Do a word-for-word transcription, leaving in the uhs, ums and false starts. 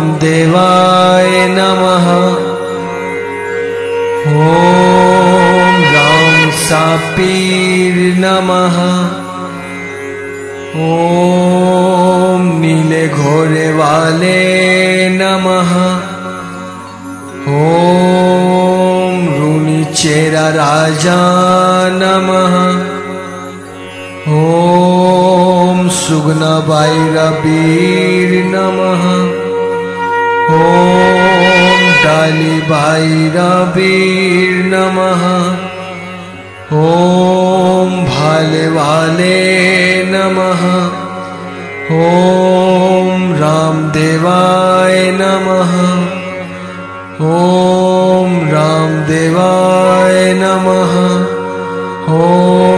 देवाय नमः। ओम राम सापीर नमः। ओम नीले घोड़े वाले नमः। ओम रूनी चेरा राजा नमः। ओम सुगना भैरवीर नमः। ओम डाली भैरवीर नमः। ओम भाले वाले नमः। ओम रामदेवाय नमः। ओम रामदेवाय नमः। ओम